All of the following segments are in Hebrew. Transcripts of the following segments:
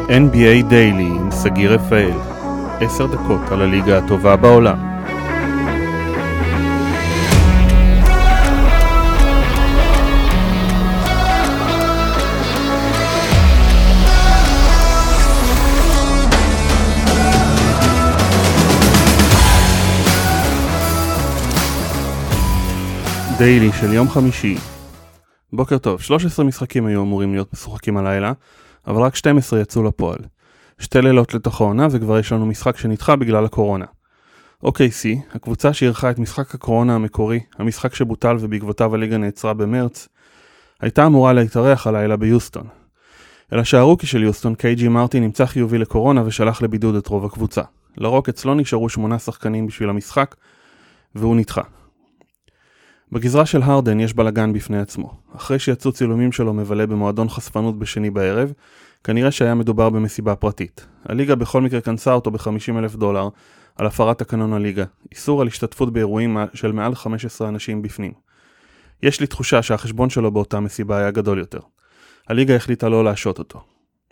NBA Daily עם סגיר רפאל. 10 דקות על הליגה הטובה בעולם. דיילי של יום חמישי. בוקר טוב, 13 משחקים היו אמורים להיות משוחקים הלילה, אבל רק 12 יצאו לפועל. 2 לילות לתוך העונה וכבר יש לנו משחק שנדחה בגלל הקורונה. OKC, הקבוצה שאירחה את משחק הקורונה המקורי, המשחק שבוטל ובעקבותיו הליגה נעצרה במרץ, הייתה אמורה להתארח הלילה ביוסטון. אלא שהרוקי של יוסטון, קייג'י מרטין, נמצא חיובי לקורונה ושלח לבידוד את רוב הקבוצה. לרוקטס לא נשארו 8 שחקנים בשביל המשחק, והוא נדחה. בגזרה של הרדן יש בלגן בפני עצמו. אחרי שיצאו צילומים שלו מבלה במועדון חשפנות בשני בערב, כנראה שהיה מדובר במסיבה פרטית. הליגה בכל מקרה כנסה אותו $50,000 על הפרת תקנון הליגה, איסור על השתתפות באירועים של מעל 15 אנשים בפנים. יש לי תחושה שהחשבון שלו באותה מסיבה היה גדול יותר. הליגה החליטה לא להשעות אותו.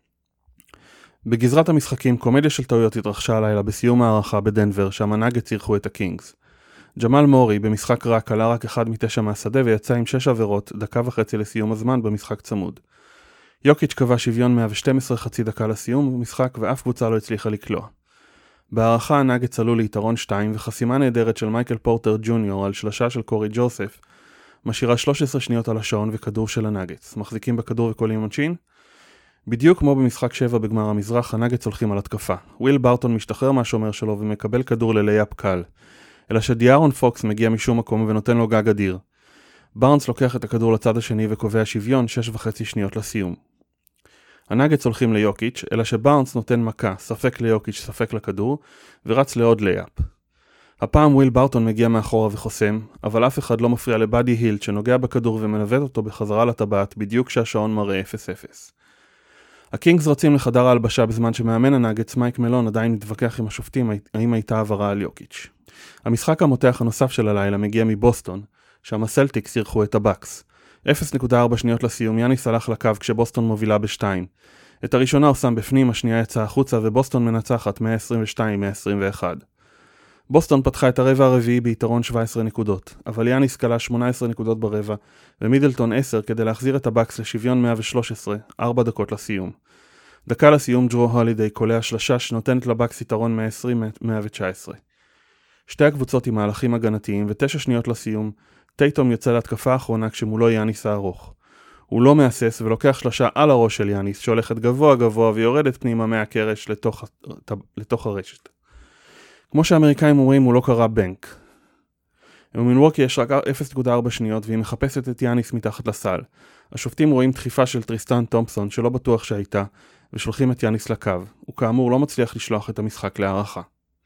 בגזרת המשחקים, קומדיה של טעויות התרחשה הלילה בסיום הערכה בדנבר, שם הנאגטס אירחו את הקינגס. ג'מאל מורי במשחק רע קלה רק 1 מ-9 מהשדה ויצא עם 6 עבירות, 1.5 דקות לסיום הזמן במשחק צמוד. יוקיץ' קבע שוויון 112 חצי דקה לסיום במשחק ואף קבוצה לא הצליחה לקלוע. בהערכה הנאגטס עלו ליתרון 2 וחסימה נהדרת של מייקל פורטר ג'וניור על שלשה של קורי ג'וסף משאירה 13 שניות על השעון וכדור של הנאגטס. מחזיקים בכדור וקולים עונשין? בדיוק כמו במשחק 7 בגמר המזרח, הנאגטס הולכים על התקפה. וויל בארטון משתחרר מהשומר שלו ומקבל כדור ללייפ קל. אלא שדיארון פוקס מגיע משום מקום ונותן לו גג אדיר. בארנס לוקח את הכדור לצד השני וקובע שוויון 6.5 שניות לסיום. הנאגטס הולכים ליוקיץ', אלא שבארנס נותן מכה, ספק ליוקיץ' ספק לכדור, ורץ לעוד לייפ. הפעם וויל בארטון מגיע מאחורה וחוסם, אבל אף אחד לא מפריע לבאדי הילד שנוגע בכדור ומנווט אותו בחזרה לטבעת בדיוק כשהשעון מראה 0-0. הקינגס רצים לחדר ההלבשה בזמן שמאמן הנאגטס מייק מלון עדיין מתווכח עם השופטים האם הייתה עברה על יוקיץ'. המשחק המותח הנוסף של הלילה מגיע מבוסטון, שם הסלטיקס אירחו את הבאקס. 0.4 שניות לסיום, יאניס הלך לקו כשבוסטון מובילה ב2. את הראשונה הוא שם בפנים, השנייה יצאה החוצה ובוסטון מנצחת 122-121. בוסטון פתחה את הרבע הרביעי ביתרון 17 נקודות, אבל יאניס קלה 18 נקודות ברבע ומידלטון 10 כדי להחזיר את הבאקס לשוויון 113, 4 דקות לסיום. דקה לסיום ג'רו הולידיי קולע שלשה שנותנת לבאקס יתרון 120-119. שתי הקבוצות עם מהלכים הגנתיים ו9 שניות לסיום, טייטום יוצא להתקפה האחרונה כשמולו יאניס הארוך. הוא לא מאסס ולוקח שלשה על הראש של יאניס שהולכת גבוה גבוה ויורדת פנימה מהקרש לתוך הרשת. כמו שהאמריקאים אומרים, הוא לא קרא בנק. במילווקי יש רק 0.4 שניות והיא מחפשת את יאניס מתחת לסל. השופטים רואים דחיפה של טריסטן תומפסון שלא בטוח שהייתה ושולחים את יאניס לקו. הוא כאמור לא מצליח לשלוח את המשחק להערכה.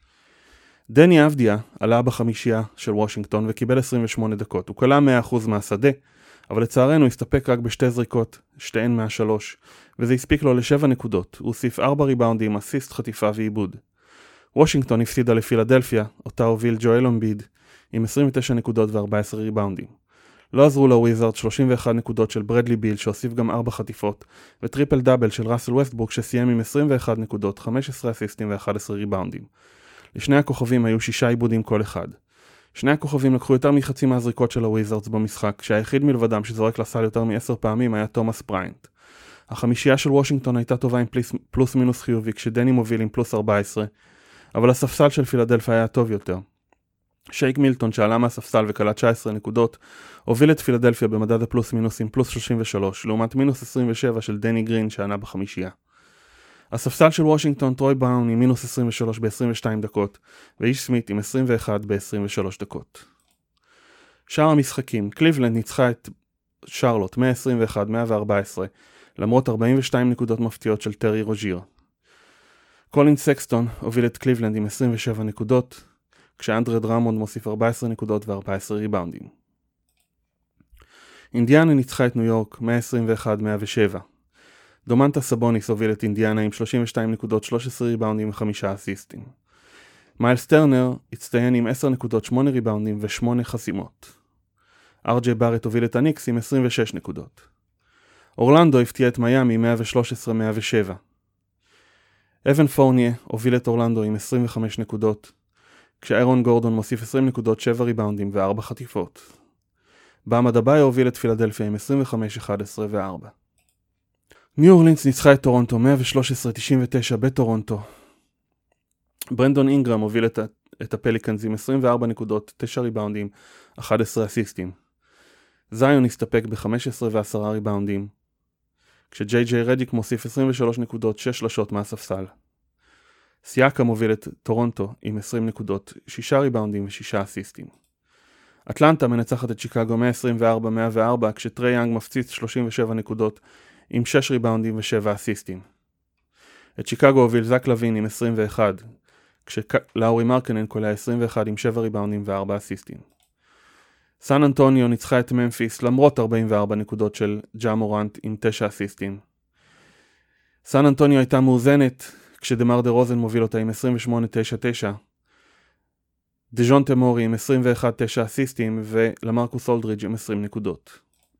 דני אבדיה עלה בחמישייה של וושינגטון וקיבל 28 דקות. הוא קלה 100% מהשדה, אבל לצערנו הסתפק רק בשתי זריקות, שתיהן מהשלוש, וזה הספיק לו ל7 נקודות. הוא הוסיף 4 ריבאונדים, אסיסט, חטיפה ועיבוד. וושינגטון הפסידה לפילדלפיה, אותה הוביל ג'ואל אמביד, עם 29 נקודות ו14 ריבאונדים. לא עזרו לוויזארד 31 נקודות של ברדלי ביל שהוסיף גם 4 חטיפות, וטריפל דאבל של ראסל ווסטברוק שסיים עם 21 נקודות, 15 אסיסטים ו11 ריבאונדים. לשני הכוכבים היו 6 עיבודים כל אחד. שני הכוכבים לקחו יותר מחצי מהזריקות של הוויזארדס במשחק, כשהיחיד מלבדם שזורק לסל יותר מ10 פעמים היה תומאס בריינט. החמישייה של וושינגטון הייתה טובה עם פלוס מינוס חיובי, כשדני מוביל עם פלוס 14, אבל הספסל של פילדלפיה היה טוב יותר. שייק מילטון שעלה מהספסל וקלה 19 נקודות, הוביל את פילדלפיה במדד הפלוס מינוס עם פלוס 33, לעומת מינוס 27 של דני גרין שענה בחמישייה. הספסל של וושינגטון, טרוי בראון עם מינוס 23 ב-22 דקות, ואיש סמית עם 21 ב-23 דקות. שאר המשחקים, קליבלנד ניצחה את שרלוט 121-114, למרות 42 נקודות מפתיעות של טרי רוז'יר. קולין סקסטון הוביל את קליבלנד עם 27 נקודות, כשאנדרה דרמונד מוסיף 14 נקודות ו14 ריבאונדים. אינדיאנה ניצחה את ניו יורק 121-107. דומנטה סבוניס הוביל את אינדיאנה עם 32 נקודות, 13 ריבאונדים ו5 אסיסטים. מיילס טרנר הצטיין עם 10 נקודות, 8 ריבאונדים ו8 חסימות. ארג'י בארט הוביל את הניקס עם 26 נקודות. אורלנדו הפתיע את מיאמי 113-107. אבן פורניה הוביל את אורלנדו עם 25 נקודות, כשאיירון גורדון מוסיף 20 נקודות, 7 ריבאונדים ו4 חטיפות. באם אדבאיו הוביל את פילדלפיה עם 25, 11 ו4. ניו אורלינס ניצחה את טורונטו 113-99 בטורונטו. ברנדון אינגרם הוביל את הפליקנס עם 24 נקודות, 9 ריבאונדים, 11 אסיסטים. זיון הסתפק ב-15 ו10 ריבאונדים, כשג'יי ג'יי רדיק מוסיף 23 נקודות, 6 שלשות מהספסל. סיאקה מוביל את טורונטו עם 20 נקודות, 6 ריבאונדים ו6 אסיסטים. אטלנטה מנצחת את שיקגו 124-104, כשטרי יאנג מפציץ 37 נקודות עם 6 ריבאונדים ו7 אסיסטים. את שיקגו הוביל זק לוין עם 21, כשלאורי מרקנן קולע 21 עם 7 ריבאונדים ו4 אסיסטים. סן אנטוניו ניצחה את ממפיס למרות 44 נקודות של ג'ה מורנט עם 9 אסיסטים. סן אנטוניו הייתה מאוזנת כשדמר דה רוזן מוביל אותה עם 28-9-9. דז'ונטה מורי עם 21-9 אסיסטים ולמרקוס אולדריג' עם 20 נקודות.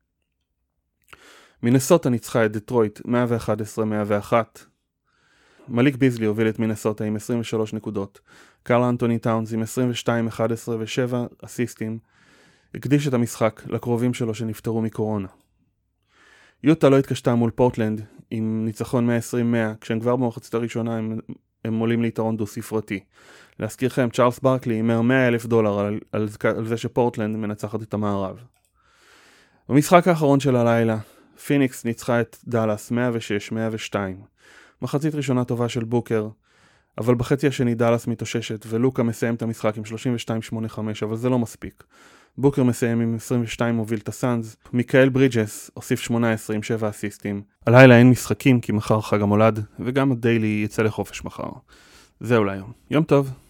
מינסוטה ניצחה את דטרויט 111-101. מליק ביזלי הוביל את מינסוטה עם 23 נקודות. קרל אנטוני טאונס עם 22-11 ו7 אסיסטים הקדיש את המשחק לקרובים שלו שנפטרו מקורונה. יוטה לא התקשתה מול פורטלנד עם ניצחון 120-100, כשהם כבר במחצית הראשונה הם עולים ליתרון דו ספרתי. להזכירכם, צ'ארלס ברקלי הימר $100,000 על זה שפורטלנד מנצחת את המערב. במשחק האחרון של הלילה, פיניקס ניצחה את דאלאס 106-102. מחצית ראשונה טובה של בוקר, אבל בחצי השני דאלאס מתאוששת ולוקה מסיים את המשחק עם 32-85, אבל זה לא מספיק. בוקר מסיים עם 22 מוביל את הסאנז. מיקאל ברידג'ס הוסיף 18 עם 7 אסיסטים. הלילה אין משחקים כי מחר חג המולד, וגם הדיילי יצא לחופש מחר. זהו להיום. יום טוב.